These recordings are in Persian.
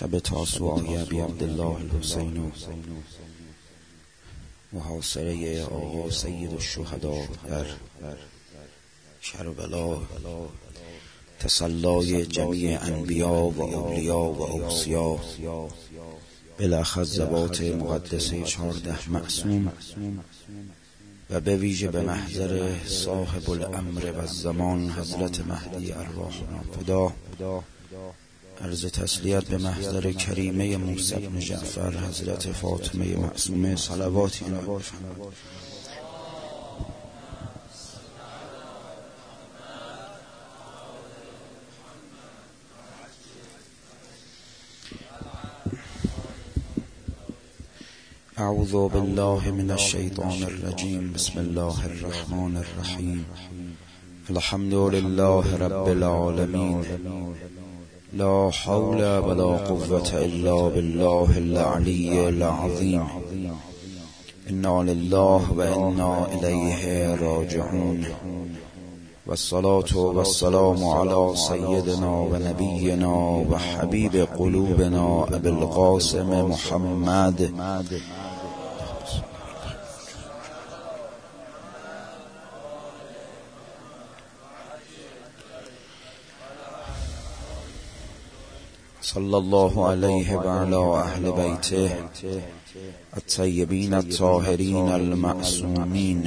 شب تاسوعای ابی عبدالله الحسین و محاصره آقا سید الشهدا در کربلا، تسلای جمیع انبیا و اولیا و اوصیا، بالاخص ذوات مقدسه 14 معصوم و به ویژه به محضر صاحب الامر و الزمان حضرت مهدی ارواحنا فدا. عرض تسلیت به محضر کریمه موسی بن جعفر حضرت فاطمه معصومه صلواتی عنایت فرمایید. اعوذ بالله من الشیطان الرجیم. بسم الله الرحمن الرحیم. الحمد لله رب العالمین. لا حول ولا قوة الا بالله العلی العظیم. انا لله و انا الیه راجعون. والصلاة والسلام على سيدنا و نبینا و حبیب قلوبنا ابی القاسم محمد صلی الله علیه و علی اهل بیته الطیبین الطاهرین المعصومین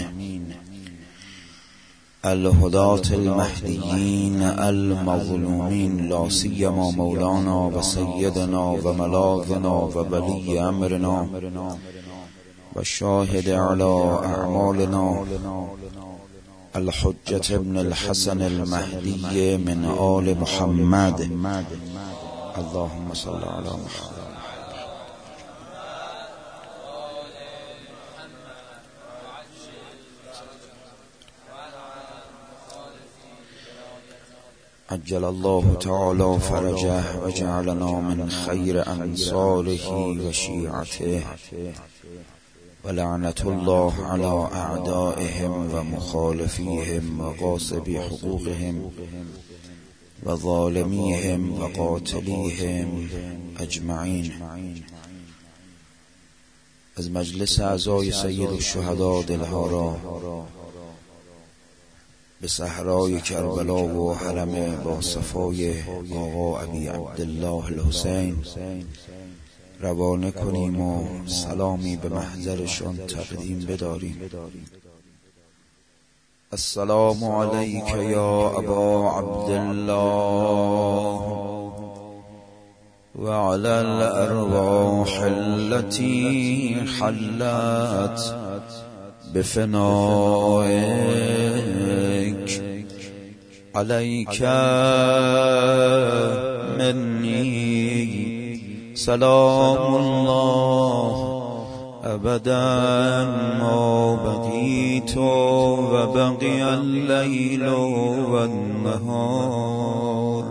الهداة المهدیین المظلومین، لا سیما مولانا و سیدنا و ملاذنا و ولی امرنا و شاهد علی اعمالنا الحجة ابن الحسن المهدی من آل محمد. اللهم صل علی محمد. عجل الله تعالی فرجه و جعلنا من خیر انصاره و شیعته و لعنت الله علی اعدائهم و مخالفیهم و غاصبی حقوقهم و ظالمیهم و قاتلیهم اجمعین. از مجلس اعضای سید الشهدا دلها را به صحرای کربلا و حرم با صفای آقا ابی عبدالله الحسین روانه کنیم و سلامی به محضرشان تقدیم بداریم. السلام علیک یا ابا عبدالله و علی الارواح التي حلت بفنائك. علیک منی سلام الله ابدا ما بقیت و بقی اللیل و النهار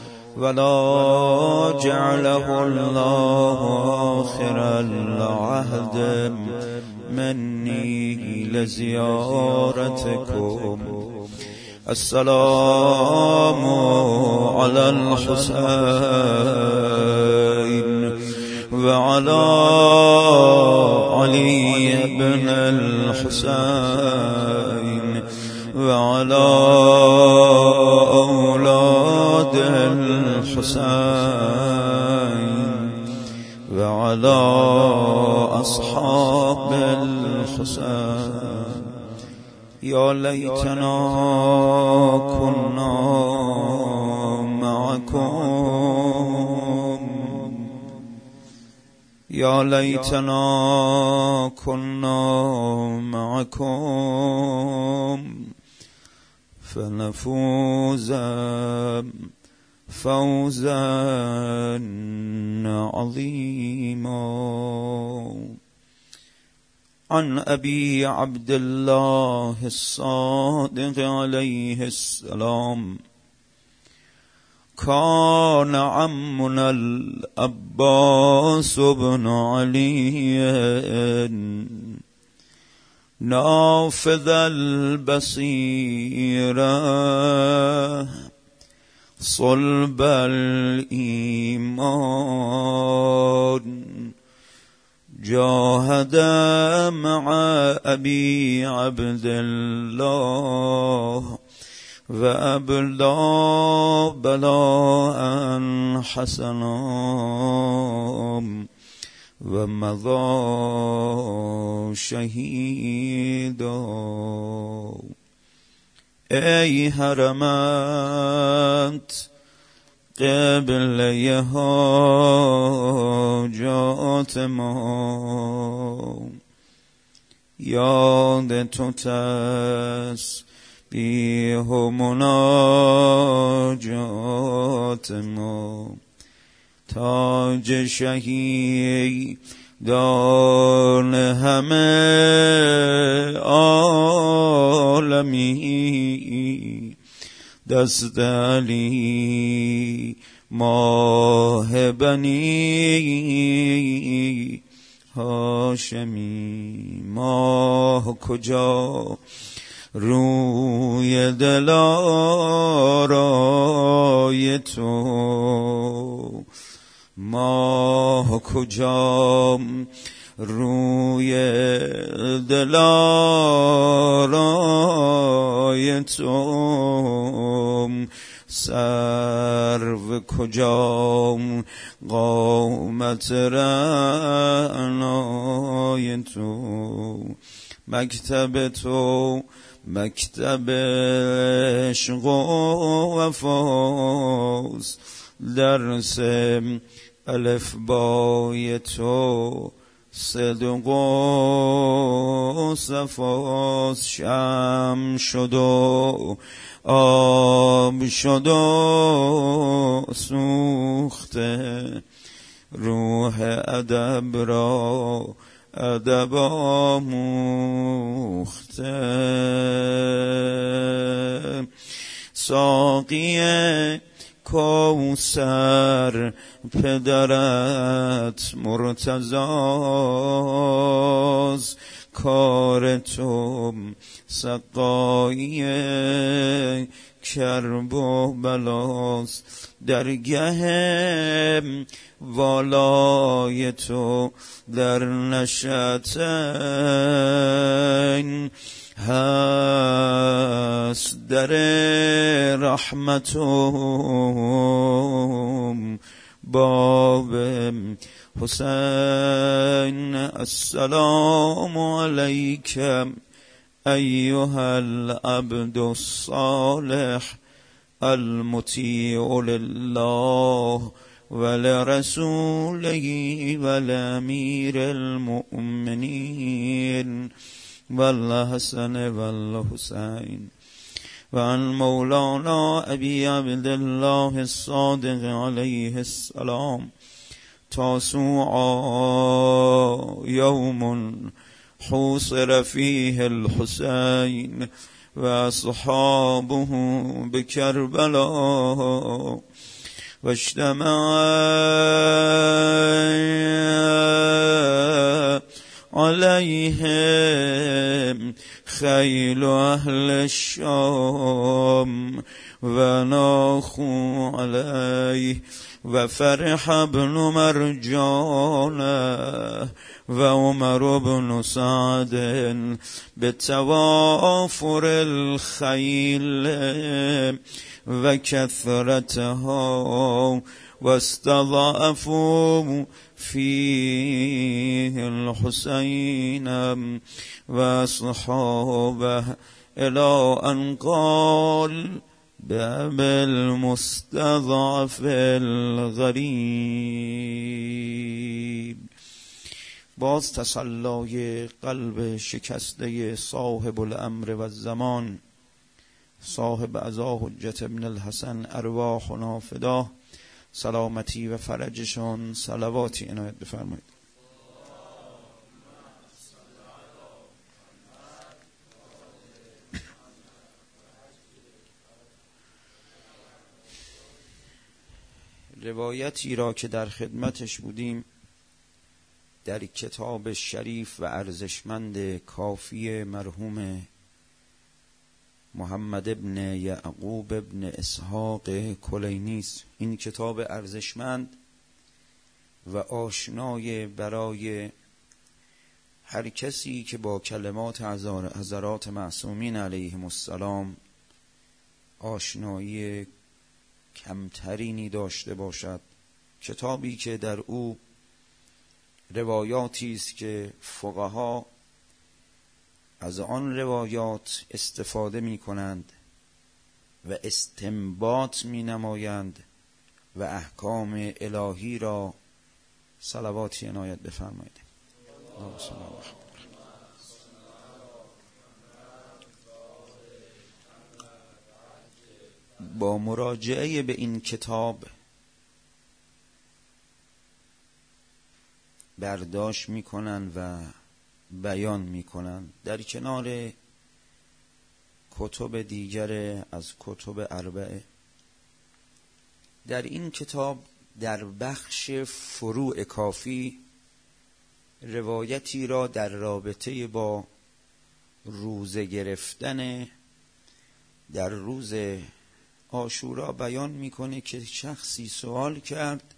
ولا جعله الله آخر العهد منی لزیارتكم. السلام علی الحسین و علی علی بن الحسین و علی اولاد الحسین و علی اصحاب الحسین. یا لیتنا كنا معكم. یا لیتنا كنا معكم فنفوز فوزا عظیما. عن ابي عبد الله الصادق عليه السلام كان عمنا العباس بن علي نافذ البصيرة صلب الإيمان جاهد مع أبي عبد الله وأبلى بلاء حسنا ومضى شهيدا. ای حرمت قبله حاجات ما، یاد تو تسبیح و مناجات ما، تاج شهیدان همه عالمی، دست علی ماه بنی هاشمی. ماه کجا روی دلارای تو، ماه کجا روی دلارای تو، سرو کجا قامت رعنای تو. مکتب تو مکتب عشق و وفاست، درس الفبای تو صدق و صفاست. شمع شد و آب شد و سوخته، روح ادب را ادب آموخته. ساقی کوثر پدرت مرتضاست، کار تو سقایی کرب و بلاست. درگه والای تو در نشأتین هست، در رحمت و باب حسین. السلام علیک ایها العبد الصالح المطیع لله ولرسوله والامیر المؤمنین والحسن والحسین وعن مولانا ابی عبدالله الصادق علیه السلام. تاسوعا یوم حوصر فیه الحسین و اصحابه بکربلا، و اجتمع علیهم خیل اهل الشام و ناخو علیه و فرح ابن مرجانه و عمر بن سعد بتوافر الخیل و کثرتها و استضعفوا فیه الحسین و اصحابه الى ان قال باب المستضعف الغریب. باز تسلای قلب شکسته صاحب الامر و الزمان، صاحب عزا حجت ابن الحسن ارواحنا فداه، سلامتی و فرجشان صلواتی عنایت بفرمایید. روایتی را که در خدمتش بودیم در کتاب شریف و ارزشمند کافی مرحوم محمد ابن یعقوب ابن اسحاق کلینی است. این کتاب ارزشمند و آشنای برای هر کسی که با کلمات حضرات معصومین علیهم السلام آشنایی کمترینی داشته باشد. کتابی که در او روایاتی است که فقها از آن روایات استفاده می کنند و استنباط می نمایند و احکام الهی را صلواتی عنایت بفرمایید. با مراجعه به این کتاب برداشت میکنن و بیان میکنن در کنار کتب دیگر از کتب اربعه. در این کتاب در بخش فروع کافی روایتی را در رابطه با روزه گرفتن در روز عاشورا بیان میکنه که شخصی سوال کرد،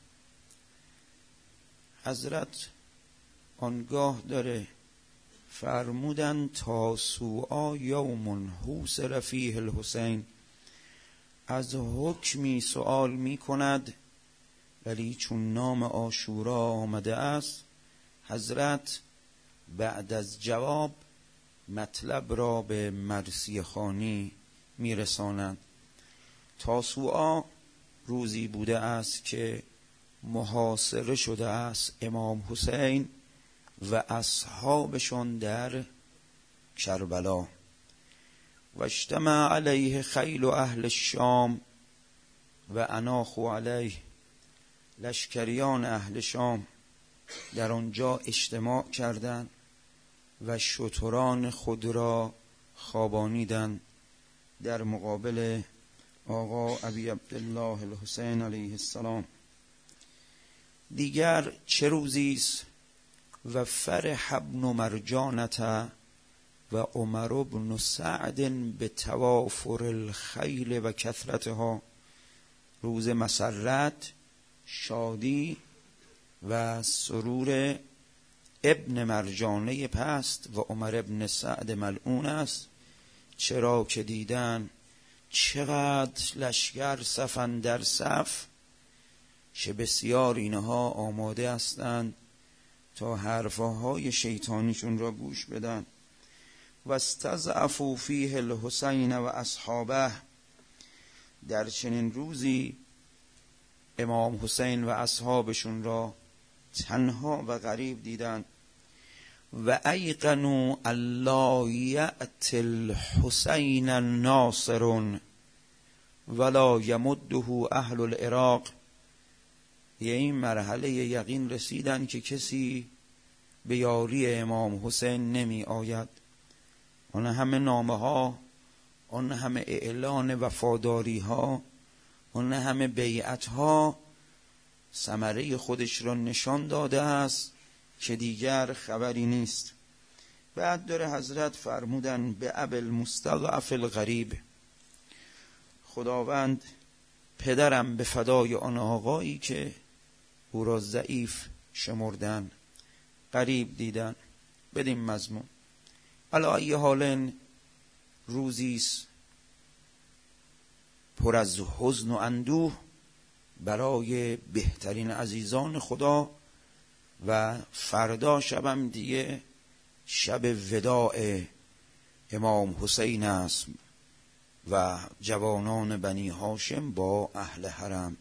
حضرت آنگاه داره فرمودن تاسوعا یوم حوصر فیه الحسین، از حکمی سوال میکند ولی چون نام عاشورا آمده است حضرت بعد از جواب مطلب را به مرثیه خوانی میرسانند. تاسوعا روزی بوده است که محاصره شده است امام حسین و اصحابشان در کربلا و اجتمع علیه خیل اهل الشام و اناخوا علیه، لشکریان اهل شام در آنجا اجتماع کردند و شتران خود را خوابانیدند در مقابل آقا ابی عبدالله الحسین علیه السلام. دیگر چه روزی است؟ و فرح ابن مرجانة و عمر بن سعد به توافر الخیل و کثرتها، روز مسرت، شادی و سرور ابن مرجانه پست و عمر ابن سعد ملعون است، چرا که دیدن چقدر لشکر صفن در صف، چه بسیار اینها آماده هستند تا حرفهای شیطانیشون را گوش بدن. و استضعفوا فیه الحسین و اصحابه، در چنین روزی امام حسین و اصحابشون را تنها و غریب دیدند. و ایقنوا الا یأتی الحسین ناصر ولا یمده اهل العراق، یه این مرحله یقین رسیدن که کسی به یاری امام حسین نمی آید. آن همه نامه ها، آن همه اعلان وفاداری ها، آن همه بیعت ها ثمره خودش را نشان داده است که دیگر خبری نیست. بعد داره حضرت فرمودن به ابی المستضعف الغریب، خداوند پدرم به فدای آن آقایی که او را ضعیف شمردن، غریب دیدن. بدین مضمون علی ای حال روزیست پر از حزن و اندوه برای بهترین عزیزان خدا و فردا شبم دیگه شب وداع امام حسین است و جوانان بنی هاشم با اهل حرم.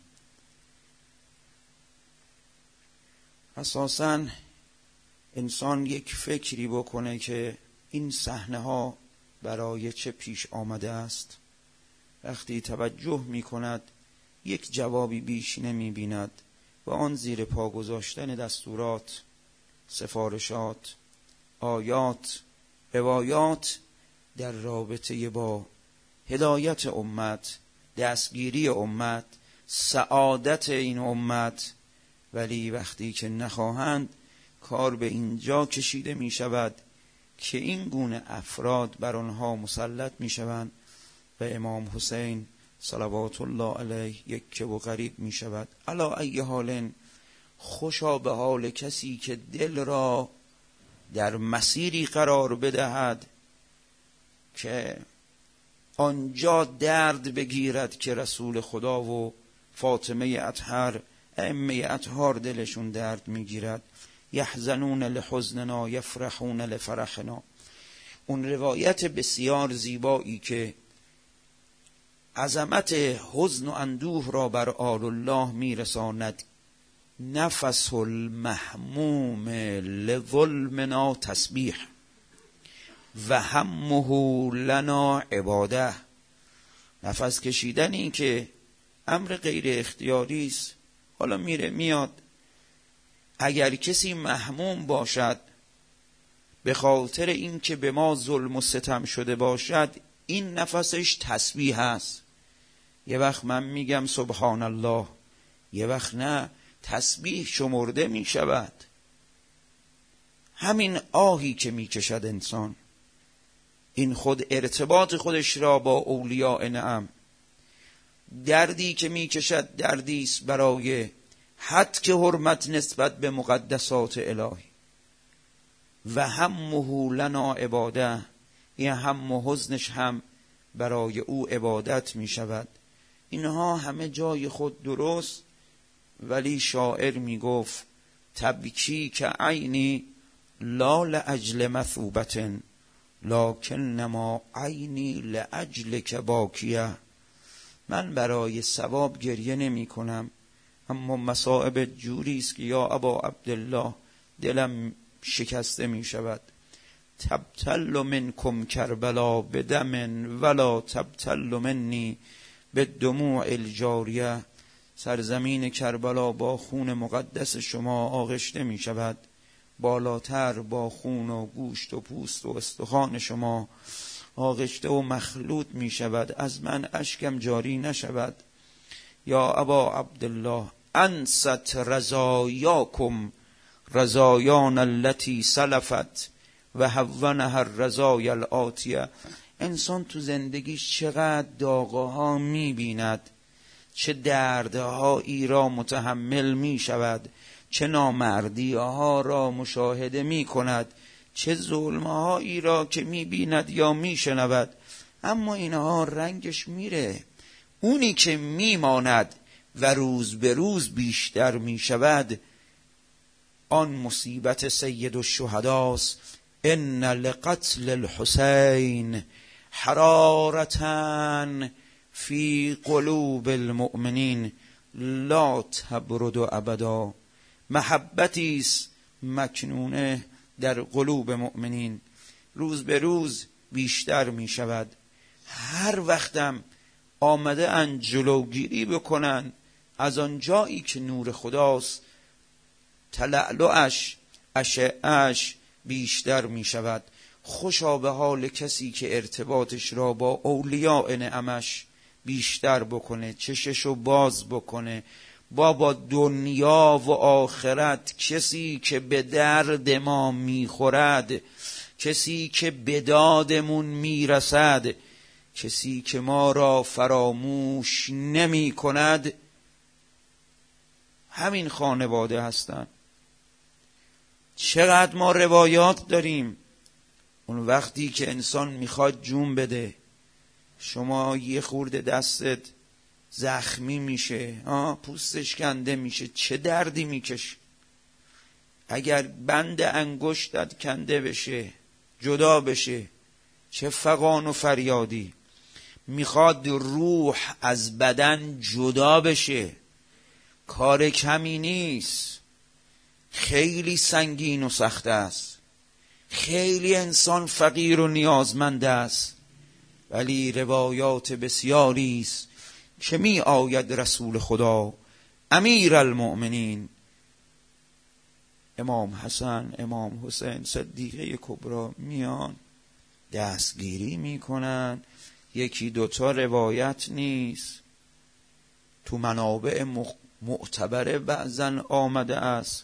اساساً انسان یک فکری بکنه که این صحنه ها برای چه پیش آمده است. وقتی توجه می کند یک جوابی بیش نمی بیند و آن زیر پا گذاشتن دستورات، سفارشات، آیات، روایات در رابطه با هدایت امت، دستگیری امت، سعادت این امت. ولی وقتی که نخواهند کار به اینجا کشیده می شود که این گونه افراد بر آنها مسلط می شوند و امام حسین صلوات الله علیه یکه و غریب می شود. علی ای حال خوشا به حال کسی که دل را در مسیری قرار بدهد که آنجا درد بگیرد که رسول خدا و فاطمه اطهر ائمه اطهار دلشون درد میگیرد. یحزنون لحزننا یفرحون لفرحنا. اون روایت بسیار زیبایی که عظمت حزن و اندوه را بر آل الله میرساند. نفس المحموم لظلمنا تسبیح و همه لنا عباده. نفس کشیدن این که امر غیر اختیاری است. حالا میره میاد. اگر کسی محموم باشد به خاطر این که به ما ظلم و ستم شده باشد، این نفسش تسبیح است. یه وقت من میگم سبحان الله، یه وقت نه، تسبیح شمرده می شود. همین آهی که می کشد انسان، این خود ارتباط خودش را با اولیاء نعم، دردی که می کشد دردی است برای حد که حرمت نسبت به مقدسات الهی. و همه لنا عباده، این هم و حزنش هم برای او عبادت می شود. اینها همه جای خود درست، ولی شاعر می گفت تبکی که عینی لا لاجل مثوبت لکنما عینی لاجل که باکیه. من برای ثواب گریه نمی کنم، اما مصائب جوری است که یا ابا عبدالله دلم شکسته می شود. تبتل منکم کربلا بدم ولا تبتل منی بالدموع الجاریه. سرزمین کربلا با خون مقدس شما آغشته می شود، بالاتر با خون و گوشت و پوست و استخوان شما آغشته و مخلوط می شود، از من اشکم جاری نشود. یا ابا عبدالله انست رضایاکم رضایان التي سلفت و هونها الرضایا الآتیه. انسان تو زندگیش چقدر داغها می بیند، چه دردهایی را متحمل می شود، چه نامردیها را مشاهده می کند، چه ظلمهایی را که می بیند یا می شنود. اما اینها رنگش میره. اونی که می ماند و روز به روز بیشتر می شود، آن مصیبت سید الشهداست. ان لقتل الحسین حرارة فی قلوب المؤمنین لا تبرد ابدا. محبتی است مکنونه در قلوب مؤمنین، روز به روز بیشتر می شود. هر وقتم آمده ان جلوگیری بکنن از آن جایی که نور خداست، تلألؤش اشعه‌اش بیشتر می شود. خوشا به حال کسی که ارتباطش را با اولیاء نعمش بیشتر بکنه، چششو باز بکنه. بابا دنیا و آخرت، کسی که به درد ما میخورد، کسی که به دادمون میرسد، کسی که ما را فراموش نمی کند، همین خانواده هستند. چقدر ما روایات داریم. اون وقتی که انسان میخواد جون بده، شما یه خورده دستت زخمی میشه، پوستش کنده میشه، چه دردی میکشه. اگر بند انگشتت کنده بشه، جدا بشه، چه فغان و فریادی. میخواد روح از بدن جدا بشه، کار کمی نیست، خیلی سنگین و سخت است، خیلی انسان فقیر و نیازمند است. ولی روایات بسیاری است که می آید رسول خدا امیر المؤمنین امام حسن، امام حسین صدیقه کبری میان دستگیری میکنن. یکی دوتا روایت نیست، تو منابع معتبره بعضن آمده است.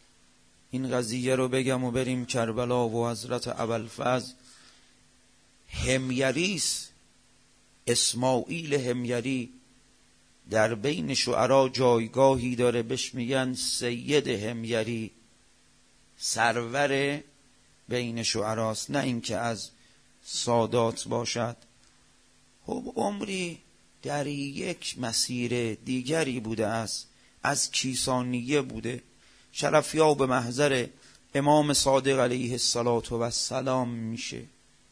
این قضیه رو بگم و بریم کربلا و حضرت ابوالفضل همگریست. اسماعیل همگری در بین شعرا جایگاهی داره، بهش میگن سید همگری، سرور بین شعراست، نه اینکه از سادات باشد. خب عمری در یک مسیر دیگری بوده است، از کیسانیه بوده، شرفیاب محضر امام صادق علیه السلام میشه.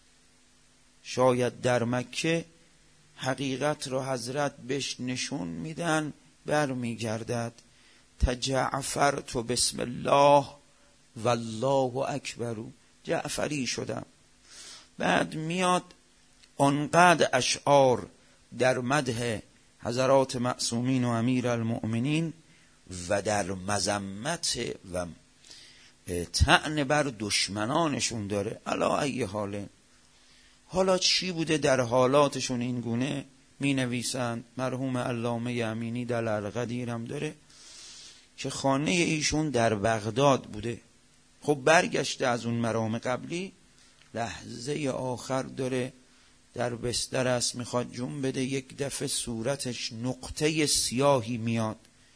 شاید در مکه حقیقت رو حضرت بهش نشون میدن، برمیگردد تجعفرت بسم الله والله اکبر، جعفری شدم. بعد میاد آنقدر اشعار در مدح حضرات معصومین و امیر المؤمنین و در مذمت و طعن بر دشمنانشون داره. علا ای حاله، حالا چی بوده در حالاتشون این گونه می نویسند. مرحوم علامه امینی در القدیرم داره که خانه ایشون در بغداد بوده. خب برگشته از اون مرام قبلی، لحظه آخر داره در بستر است، میخواد جون بده، یک دفعه صورتش نقطه سیاهی میاد.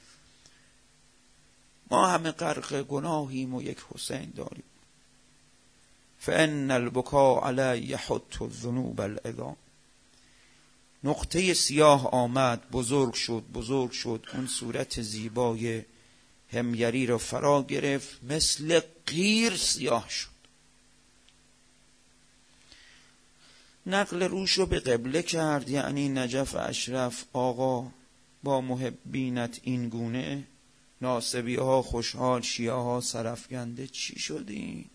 ما همه غرق گناهیم و یک حسین داریم. فان البکاء علی حط الذنوب العظام. نقطه سیاه آمد، بزرگ شد، اون صورت زیبای همگری رو فرا گرفت، مثل قیر سیاه شد. نقل روش رو به قبله کرد، یعنی نجف اشرف آقا با محبینت این گونه، ناصبی ها خوشحال، شیعه ها سرفگنده، چی شدی؟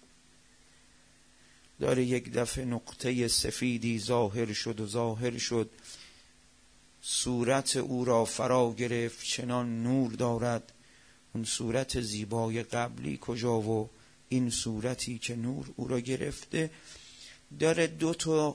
داره یک دفعه نقطه سفیدی ظاهر شد، صورت او را فرا گرفت، چنان نور دارد. اون صورت زیبای قبلی کجا و این صورتی که نور او را گرفته؟ داره 2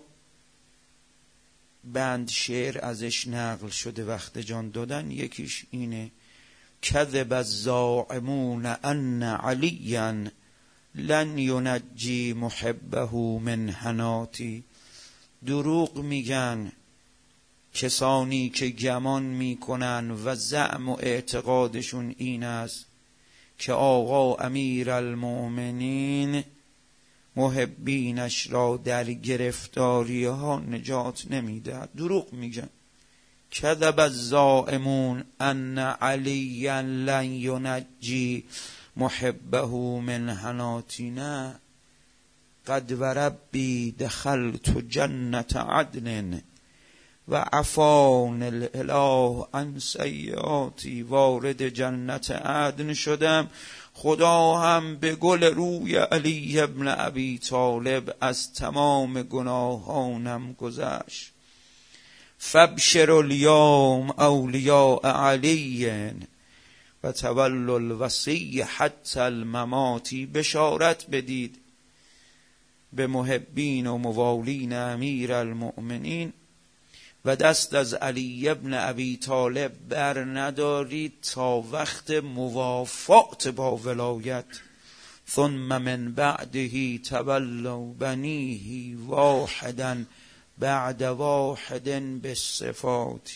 بند شعر ازش نقل شده وقت جان دادن. یکیش اینه: کذب الزاعمون ان علیا لن ینجی محبه من حناتی. دروغ میگن کسانی که گمان میکنن و زعم و اعتقادشون این است که آقا امیر المؤمنین محبینش را در گرفتاری ها نجات نمیده. دروغ میگن. کذب الزائمون ان علیا لن ینجی محبه من حناتینا. قد وربی دخلت جنت عدن و عفان الاله عن سیئاتی. وارد جنت عدن شدم، خدا هم به گل روی علی ابن ابی طالب از تمام گناهانم گذشت. فابشر الیوم اولیاء علی و تول الوصی حتی المماتی. بشارت بدید به محبین و موالین امیر المؤمنین و دست از علی ابن ابی طالب بر ندارید تا وقت موافات با ولایت. ثم من بعده تولوا بنیه واحدا بعد واحد بالصفات.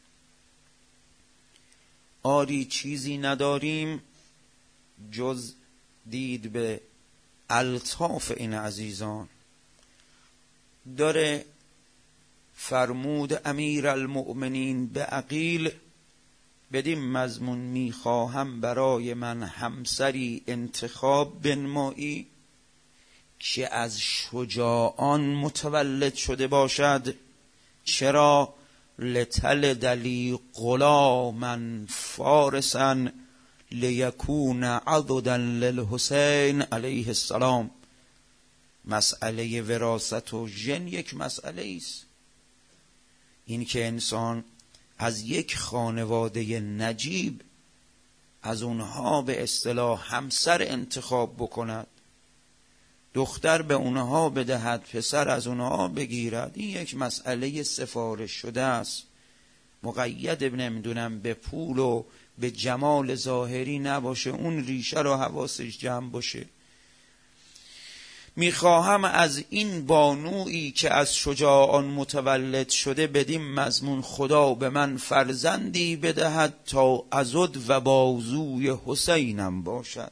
آری چیزی نداریم جز دید به الطاف این عزیزان. داره فرمود امیر المؤمنین به عقیل بدین مضمون: میخواهم برای من همسری انتخاب بنمایی که از شجاعان متولد شده باشد. چرا؟ لتلد لی غلاما فارسا لیکون عضدا للحسین علیه السلام. مسئله وراثت و ژن یک مسئله است. این که انسان از یک خانواده نجیب از اونها به اصطلاح همسر انتخاب بکند، دختر به اونها بدهد، پسر از اونها بگیرد، این یک مسئله سفارش شده است. مقید نمیدونم به پول و به جمال ظاهری نباشه، اون ریشه رو حواسش جمع باشه. میخواهم از این بانویی که از شجاعان متولد شده بدین مضمون خدا به من فرزندی بدهد تا عضد و بازوی حسینم باشد.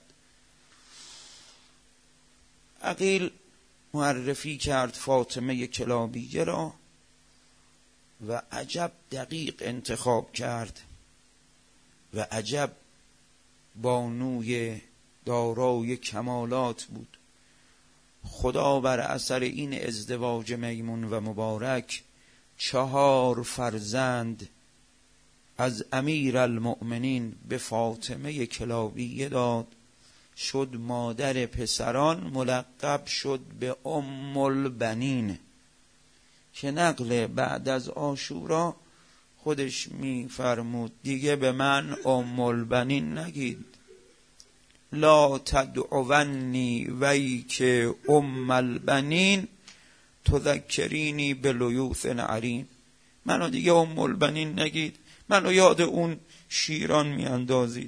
عقیل معرفی کرد فاطمه کلابیه را و عجب دقیق انتخاب کرد و عجب بانوی دارای کمالات بود. خدا بر اثر این ازدواج میمون و مبارک 4 فرزند از امیر المؤمنین به فاطمه کلابیه داد، شد مادر پسران، ملقب شد به ام البنین که نقل بعد از عاشورا خودش میفرمود دیگه به من ام البنین نگید، لا تدعونی ویک ام البنین تذکرینی بلیوث عرین. منو دیگه ام البنین نگید، منو یاد اون شیران میاندازید.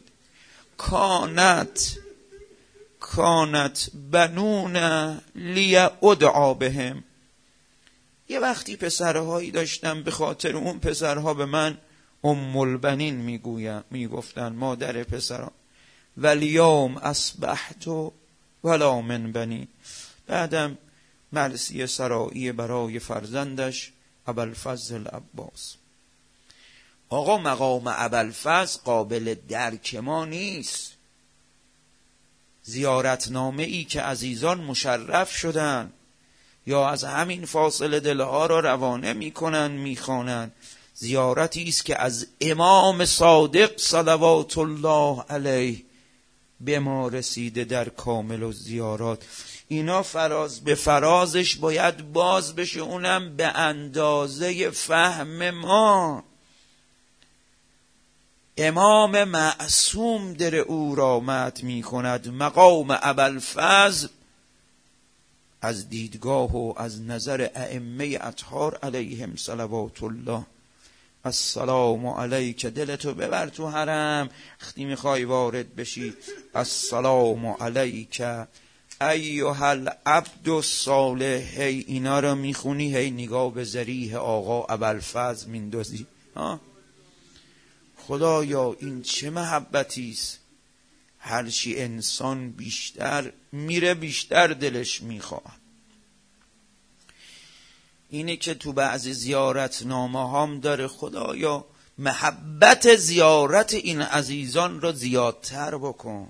کانت بنون لی ادعا بهم. یه وقتی پسرهایی داشتم به خاطر اون پسرها به من ام البنین میگفتن، مادر پسران. والیوم اصبحت ولا من بنی. بعدم مرثیه سرایی برای فرزندش ابوالفضل عباس. آقا مقام ابوالفضل قابل درک ما نیست. زیارتنامه ای که عزیزان مشرف شدن یا از همین فاصله دلها را روانه میکنن میخوانن، زیارتی است که از امام صادق صلوات الله علیه به ما رسیده در کامل الزیارات. اینا فراز به فرازش باید باز بشه، اونم به اندازه فهم ما. امام معصوم در او را مدح می کند. مقام ابوالفضل از دیدگاه و از نظر ائمه اطهار علیهم صلوات الله، السلام علیک، دلتو ببر تو حرم وقتی میخوای وارد بشی، السلام علیک ایها العبد الصالح. هی اینا رو میخونی، هی نگاه به ذریح آقا ابوالفضل میندازی. خدایا این چه محبتی است. هرچی انسان بیشتر میره بیشتر دلش میخواد. اینه که تو بعضی زیارتنامه هم داره خدایا محبت زیارت این عزیزان را زیادتر بکن.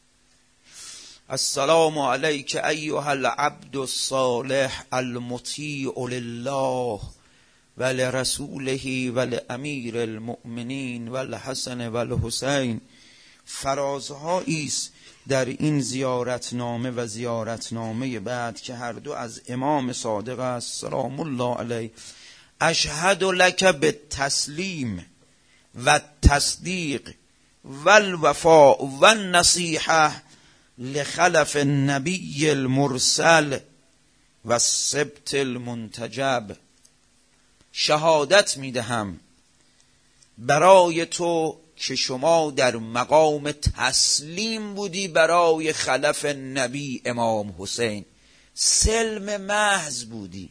السلام علیک ایها العبد الصالح المطیع لله ولرسوله ولامیر المؤمنین والحسن والحسین. فرازهایی است در این زیارتنامه و زیارتنامه بعد که هر دو از امام صادق است سلام الله علیه. اشهد لک بالتسلیم و تصدیق و الوفاء و النصیحه لخلف النبی المرسل و السبت المنتجب. شهادت میدهم برای تو که شما در مقام تسلیم بودی برای خلف نبی امام حسین، سلم محض بودی.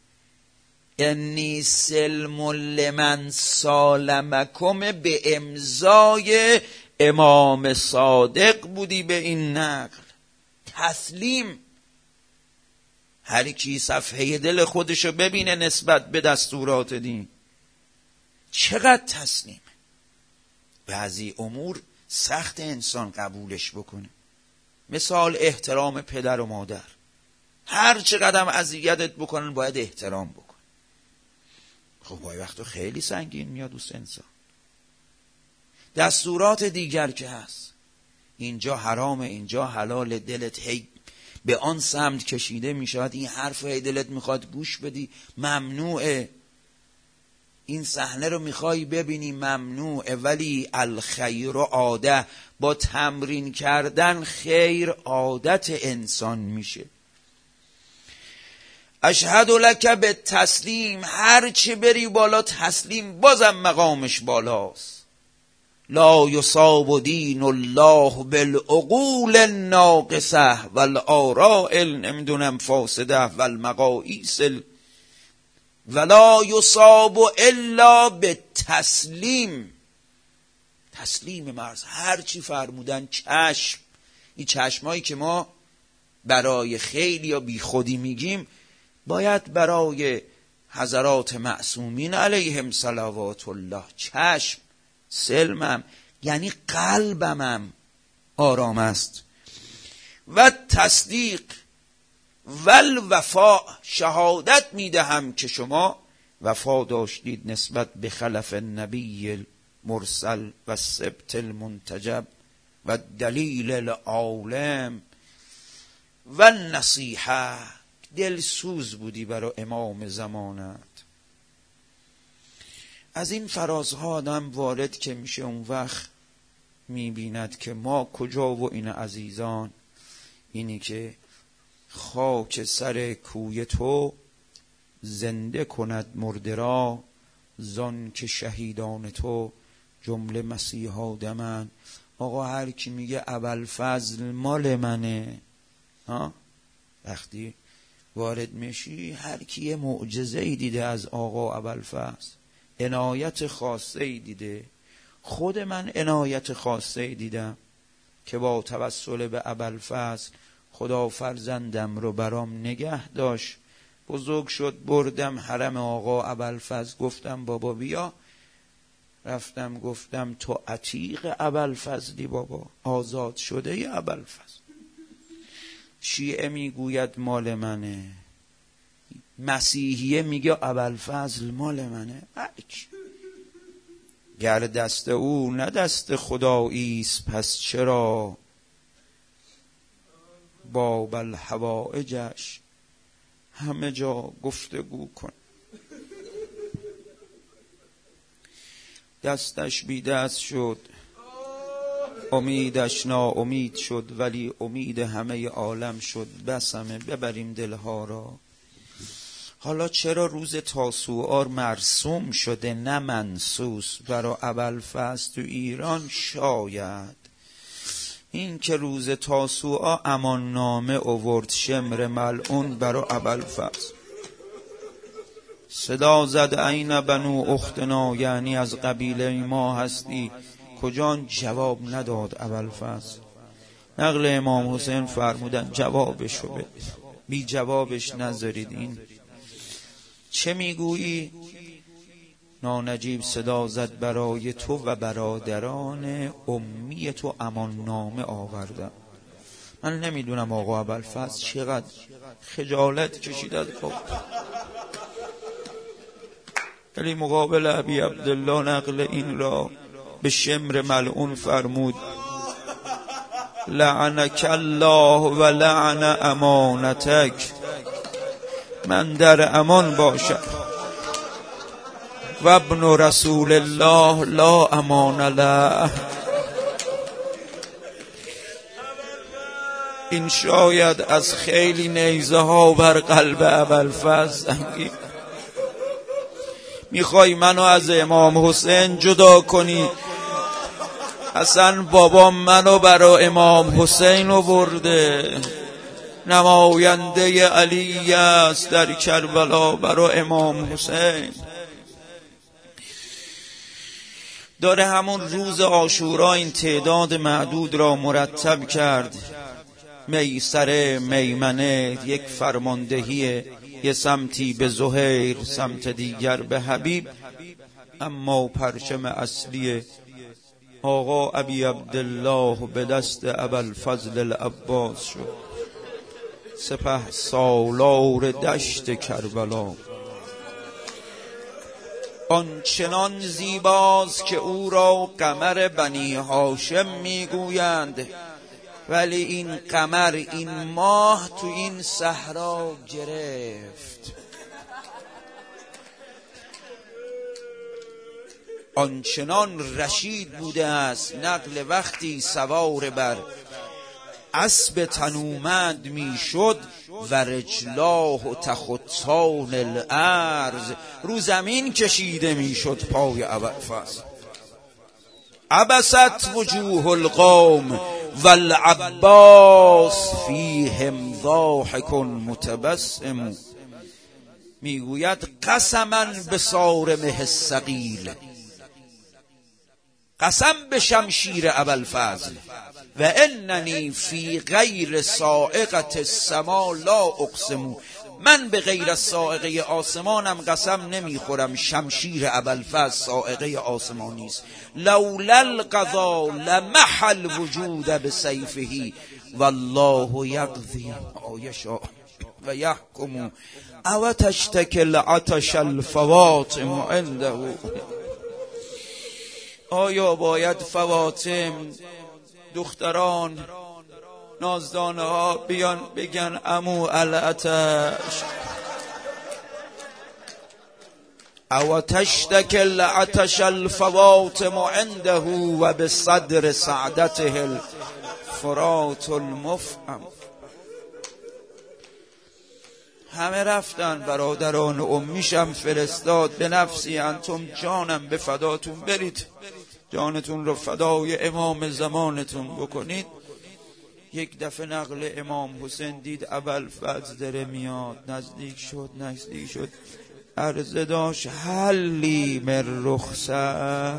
انی سلم لمن سالمکم، به امضای امام صادق بودی به این نقل. تسلیم، هر کی صفحه دل خودشو ببینه نسبت به دستورات دین چقدر تسلیم. بعضی امور سخت انسان قبولش بکنه، مثال احترام پدر و مادر. هر چقدر اذیتت بکنن باید احترام بکن. خب وای وقتا خیلی سنگین میاد دوست انسان. دستورات دیگر که هست، اینجا حرامه اینجا حلال، دلت هی به آن سمت کشیده میشود، این حرف هی دلت میخواد گوش بدی، ممنوعه. این صحنه رو میخوای ببینی، ممنوعه. ولی الخیر عاده، با تمرین کردن خیر عادت انسان میشه. اشهد لک به تسلیم، هر چه بری بالا تسلیم بازم مقامش بالاست. لا یصاب دین الله بالعقول الناقصه والآراء نمیدونم فاسده والمقاییس ولا یصاب الا بالتسلیم. تسلیم مرز، هر چی فرمودن چشم. این چشمایی که ما برای خیلی یا بی خودی میگیم باید برای حضرات معصومین علیهم صلوات الله چشم سلمم، یعنی قلبمم آرام است. و تصدیق و الوفا، شهادت میدهم که شما وفا داشتید نسبت به خلف النبی المرسل و السبت المنتجب و دلیل العالم و نصیحه. دلسوز بودی برای امام زمانت. از این فرازها آدم وارد که میشه اون وقت میبیند که ما کجا و این عزیزان، اینی که خاک سر کوی تو زنده کند مرده را، زان که شهیدان تو جمله مسیحا دمن. آقا هر کی میگه ابوالفضل مال منه، وقتی وارد میشی هر کی یه معجزه ای دیده از آقا ابوالفضل، عنایت خاصه ای دیده. خود من عنایت خاصه ای دیدم که با توسل به ابوالفضل خدا فرزندم رو برام نگه داشت. بزرگ شد بردم حرم آقا ابوالفضل، گفتم بابا بیا. رفتم گفتم تو عتیق ابوالفضلی بابا، آزاد شده ی ابوالفضل. شیعه میگوید مال منه، مسیحیه میگه ابوالفضل مال منه. گر دست او نه دست خداییست، پس چرا باب الحوائجش همه جا گفتگو کن. دستش بی دست شد، امیدش ناامید شد، ولی امید همه عالم شد. بسمه ببریم دلها را. حالا چرا روز تاسوعا مرسوم شده نه منسوس برای ابوالفضل تو ایران؟ شاید این که روز تاسوعا امان نامه آورد شمر ملعون برای ابوالفضل، صدا زد عین بنو اختنا، یعنی از قبیله ما هستی کجا؟ جواب نداد ابوالفضل. نقل امام حسین فرمودن جوابشو بده، بی جوابش نذارید. این چه میگویی؟ نانجیب صدا زد برای تو و برادران امی تو امان نامه آوردم. من نمیدونم آقا ابوالفضل چقدر خجالت کشید از خود، ولی مقابل ابی عبدالله نقل این را به شمر ملعون فرمود لعنک الله و لعن امانتک. من در امان باشم و ابن رسول الله لا امان له. این شاید از خیلی نیزه ها بر قلب ابوالفضل سنگین. میخوای منو از امام حسین جدا کنی؟ اصلا بابا منو برای امام حسین آورده، نماینده علی است در کربلا برای امام حسین. داره همون روز عاشورا این تعداد معدود را مرتب کرد. میسره میمنه یک فرماندهی، یه سمتی به زهیر سمت دیگر به حبیب، اما پرچم اصلی آقا ابی عبدالله به دست ابوالفضل العباس شد. سپه سالار دشت کربلا آنچنان زیباست که او را قمر بنی هاشم میگویند، ولی این قمر، این ماه تو این صحرا گرفت. آنچنان رشید بوده است. نقل وقتی سوار بر اسب تنومند میشد و رجلاه تخطان الارض، رو زمین کشیده میشد پای ابوالفضل. عبست وجوه القوم والعباس فیهم ضاحک متبسم. میگوید قسما به صارمه الثقیل، قسم به شمشیر ابوالفضل، و اننی فی غیر صاعقة السما لا اقسم، من به غیر از صاعقه آسمانم قسم نمیخورم، شمشیر ابوالفضل صاعقه آسمانی است. لولا القضا لمحل وجود بسیفه والله یقضی ما یشاء و یحکم او تشتکی العطش الفواطم عنده. آیا باید فواطم دختران نازدانه ها بیان بگن عمو العطش؟ او تشتکی العطش الفواطم عنده و بصدر سعدته الفرات المفهم. همه رفتن، برادران امیشم فرستاد، به نفسی انتم جانم به فداتون، برید جانتون رو فدای امام زمانتون بکنید. یک دفعه نقل امام حسین دید ابوالفضل داره میاد، نزدیک شد، عرضه داشت حلی من رخصت.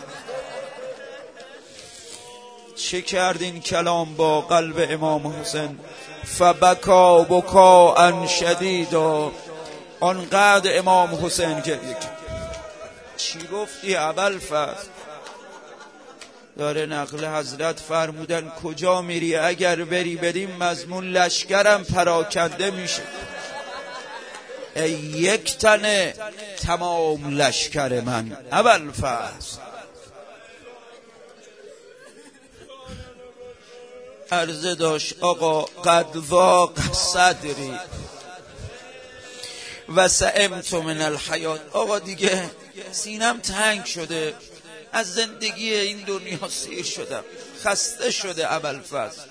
چه کرد این کلام با قلب امام حسین؟ فبکا بکاء شدیدا. آنقدر امام حسین که چی گفتی ابوالفضل؟ داره نقل حضرت فرمودن کجا میری؟ اگر بری بدیم مضمون لشکرم پراکنده میشه. ای یک تنه تمام لشکر من ابوالفضل. عرضه داشت آقا قد ضاق صدری و سئمت من الحیات. آقا دیگه سینم تنگ شده، از زندگی این دنیا سیر شدم، خسته شده ابوالفضل.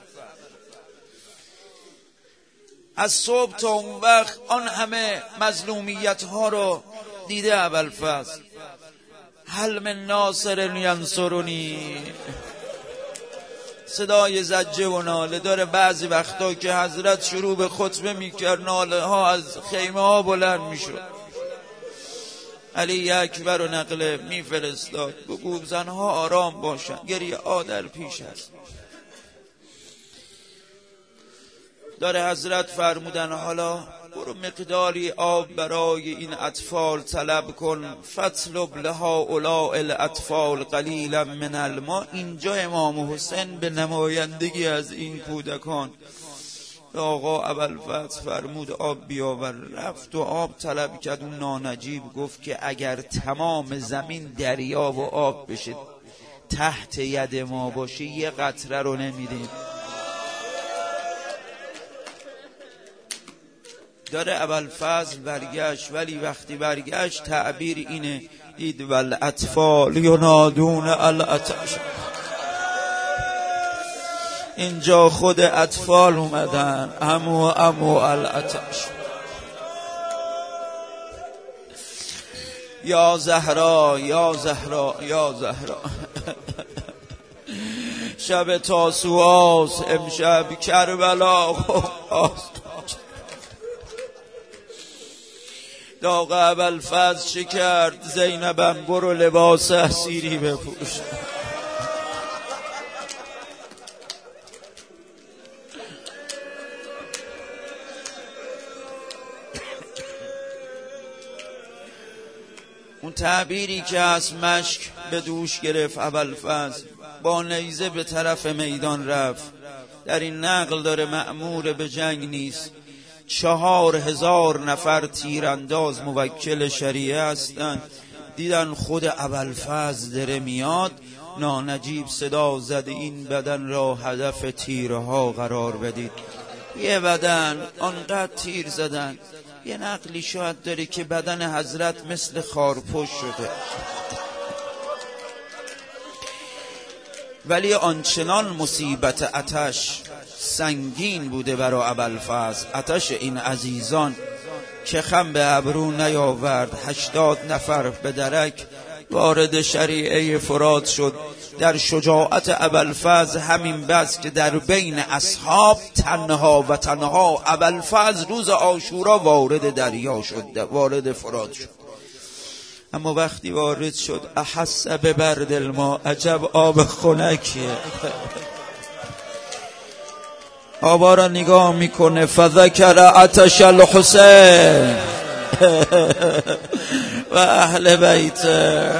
از صبح تا اون وقت آن همه مظلومیت ها رو دیده ابوالفضل. هل من ناصر ینصرنی؟ صدای زجه و ناله داره. بعضی وقتا که حضرت شروع به خطبه میکرد ناله ها از خیمه ها بلند میشد. علی اکبر و نقله میفرستاد بگو زنها آرام باشن، گریه در پیش است. داره حضرت فرمودن حالا برو مقداری آب برای این اطفال طلب کن، فاطلب لهؤلاء الاطفال قلیلا من الماء. اینجا امام حسین به نمایندگی از این کودکان آقا ابوالفضل فرمود آب بیاور. رفت و آب طلب کرد. اون نانجیب گفت که اگر تمام زمین دریا و آب بشه تحت ید ما باشه یه قطره رو نمیدیم. داره ابوالفضل برگشت، ولی وقتی برگشت تعبیر اینه دید والاطفال ینادون العطش. اینجا خود اطفال اومدن عمو العطش. یا زهرا یا زهرا یا زهرا. شب تاسوعاست، امشب کربلا خواست. داغ ابوالفضل چه کرد؟ زینبم برو لباس اسیری بپوش. اون تعبیری که از مشک به دوش گرفت ابوالفضل، با نیزه به طرف میدان رفت. در این نقل داره مأمور به جنگ نیست. 4000 نفر تیرانداز موکل شریعه هستند. دیدن خود ابوالفضل داره میاد، نانجیب صدا زد این بدن را هدف تیرها قرار بدید. یه بدن آنقدر تیر زدن. یه نقلی شاید داره که بدن حضرت مثل خارپشت شده، ولی آنچنان مصیبت آتش سنگین بوده برای ابوالفضل. آتش این عزیزان که خم به ابرو نیاورد. 80 نفر به درک وارد شریعه فرات شد. در شجاعت ابوالفضل همین بس که در بین اصحاب تنها و تنها ابوالفضل روز عاشورا وارد دریا شد، وارد فرات شد. اما وقتی وارد شد احس ببرد الماء، عجب آب خنکیه. آبا را نگاه میکنه، فذکر عطش الحسین و اهل بیته.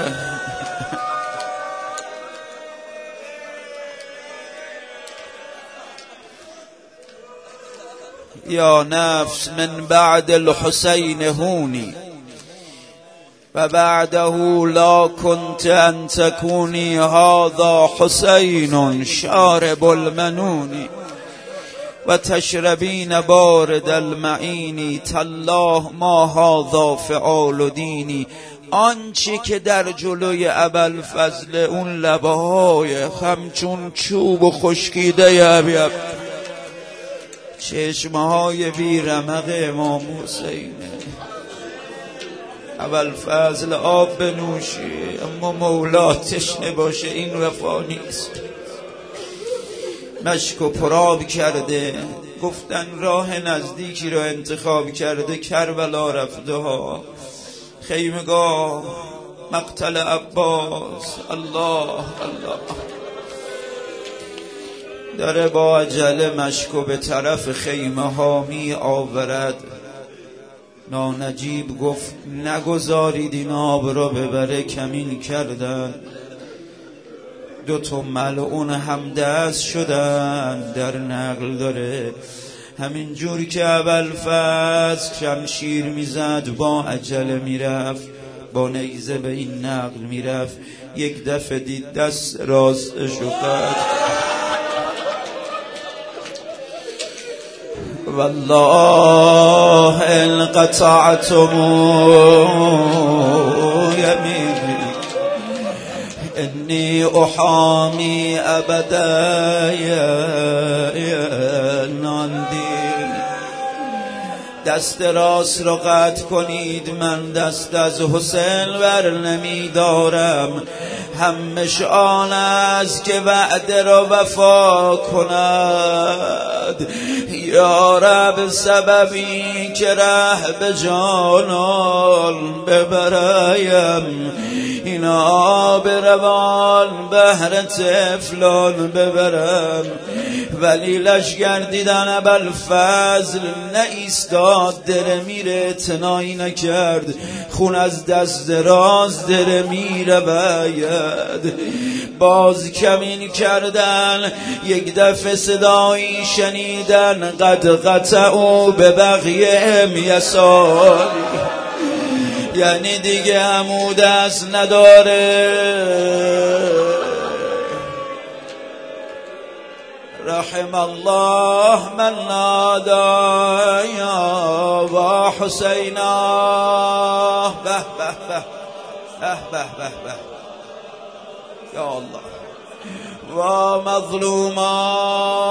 یا نفس من بعد الحسین هونی و بعده لا كنت ان تكوني هذا حسین شارب المنون و تشربین بارد المعینی تالله ما هذا فعال دینی. آنچه که در جلوی ابوالفضل اون لبهای همچون چوب و خشکیده یبیب، چشمهای بیرمق امام حسینه. ابوالفضل آب بنوشی اما مولا تشنه باشه، این وفا نیست. مشک و پراب کرده، گفتن راه نزدیکی را انتخاب کرده، کربلا رفته ها، خیمگاه مقتل عباس. الله الله داره با عجله مشکو به طرف خیمه ها می آورد. نانجیب گفت نگذارید این آب را ببره، کمین کردن. دو تا ملعون هم دست شدن. در نقل داره همین جور که ابوالفضل شمشیر میزد با عجله میرفت، با نیزه به این نقل میرفت، یک دفعه دید دست راستش افتاد. والله ان قطعتم یمینی انی احامی ابدا ناندی. دست راست را قطع کنید، من دست از حسین بر نمی دارم. همش آن است که وعده را وفا کند. یا رب سببی که ره به جانان ببرایم، اینا به روان بهر طفلان ببرم. ولی لشگر دیدن ابوالفضل نایستاد، دره میره اعتنایی نکرد، خون از دست راست دره میره باید. باز کمین کردن، یک دفعه صدایی شنیدن، قد قطعوا به بقیهم یساری، یعنی دیگه عمود دست نداره. رحم الله من نادى یا با حسینا. به به به به به به به یا الله. و مظلوما،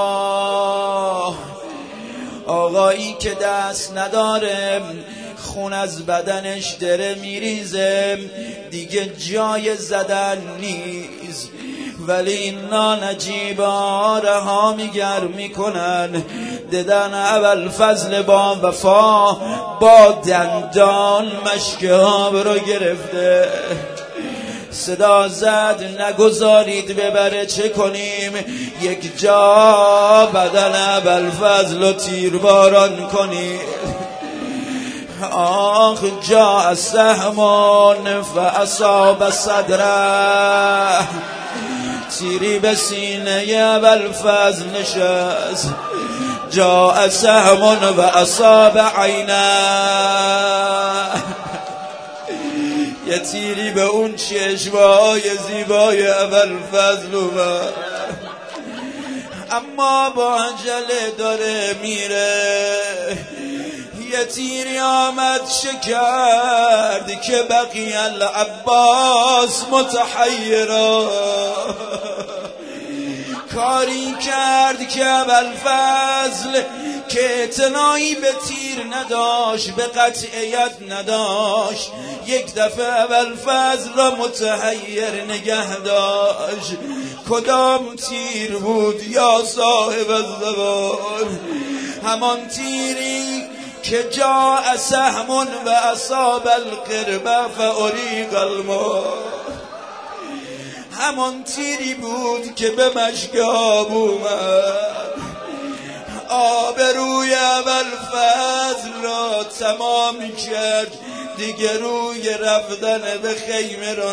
آقایی که دست نداره، خون از بدنش داره میریزه، دیگه جای زدن نیست. ولی این نانجیبا رها میگر میکنن. دیدن ابوالفضل با وفا با دندان مشک آب رو گرفته، صدا زد نگذارید ببره، چه کنیم؟ یک جا بدن ابوالفضل رو تیرباران کنید. آخ جا سهمون فاصاب صدره، تیری به سینه ابوالفضل نشست. جا سهمون و اصاب عینه، یه تیری به اون چشمای زیبای ابوالفضل اومد. اما با عجله داره میره، یه تیری آمد شکرد که بقی العباس متحیرا. کاری کرد که ابوالفضل که اعتنایی به تیر نداشت، به قطعیت نداشت، یک دفعه ابوالفضل را متحیر نگه داشت. کدام تیر بود یا صاحب الزمان؟ همان تیری که جاء سهم و اصاب القربه فاریق الماء، همان تیری بود که به مشکاب اومد، آب روی ابوالفضل را تمام کرد، دیگه روی رفتن به خیمه را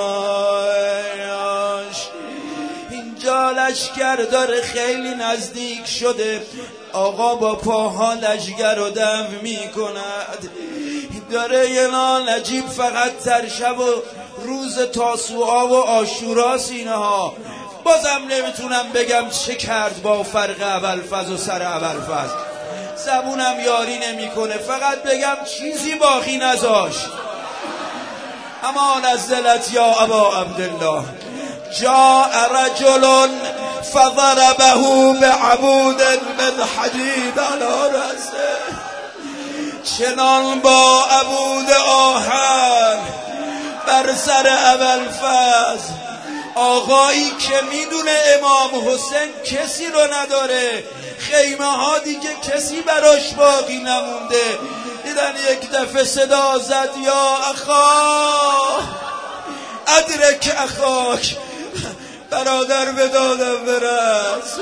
نداشت. اینجا لشگر داره خیلی نزدیک شده، آقا با پاها لشگر رو دفع می کند، داره یه نجیب فقط در شب و روز تاسوعا و عاشوراست اینها. بازم نمیتونم بگم چه کرد با فرق ابوالفضل و سر ابوالفضل، زبونم یاری نمیکنه، فقط بگم چیزی باقی نذاشت. اما نزلت یا ابا عبدالله، جاء رجل فضربه بعبود من حدید علی رأسه، چنان با عبود آهن بر سر ابوالفضل. آقایی که میدونه امام حسین کسی رو نداره، خیمه ها دیگه کسی براش باقی نمونده، دیدن یک دفعه صدا زد یا اخا ادرک اخاک، برادر به دادم برس.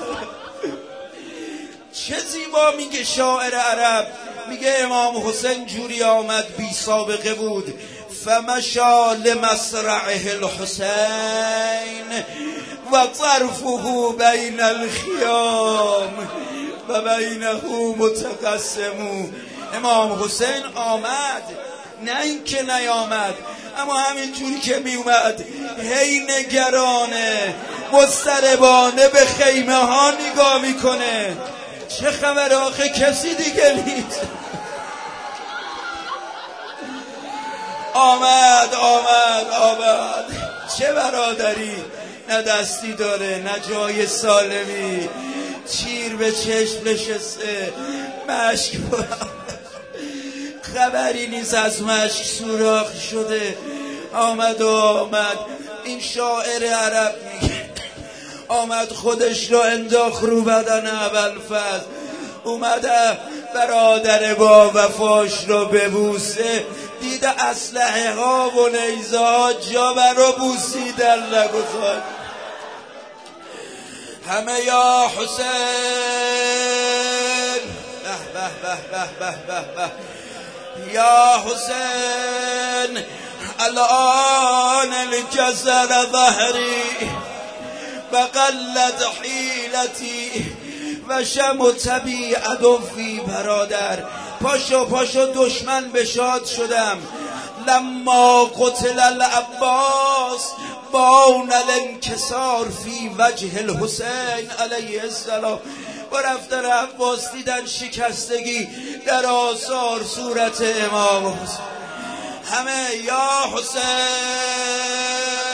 چه زیبا میگه شاعر عرب، میگه امام حسین جوری آمد بی سابقه بود، فمشا لمسرعه الحسین و طرفه بین الخیام و بینه متقسم. امام حسین آمد، نه اینکه نیامد، اما همین جوری که می اومد هی نگرانه مضطربانه به خیمه ها نگاه میکنه. چه خبر آخه؟ کسی دیگه نیست. آمد چه برادری، نه دستی داره نه جای سالمی، چیر به چشم نشسته، مشک خبری نیست از مشک سوراخ شده. آمد این شاعر عرب میگه آمد خودش را انداخت رو بدن ابوالفضل، اومده برادر با وفاش را ببوسه، دیده اسلحه ها و نیزه ها جا برا بوسیدن نگذاشت. همه یا حسین یا حسین الان الجزر ظهری و قلت حیلتی و شمت بی عدوی. برادر پاشو دشمن بشاد شدم. لما قتل العباس بان الانکسار فی وجه الحسین علیه السلام. و رفتن عباس دیدن شکستگی در آثار صورت امام حسین. همه یا حسین